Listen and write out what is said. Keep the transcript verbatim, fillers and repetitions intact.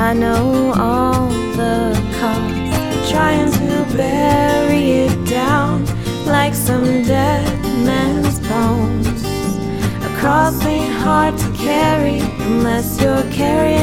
I know all the cost, trying to bury it down like some dead man's bones. A cross ain't hard to carry unless you're carrying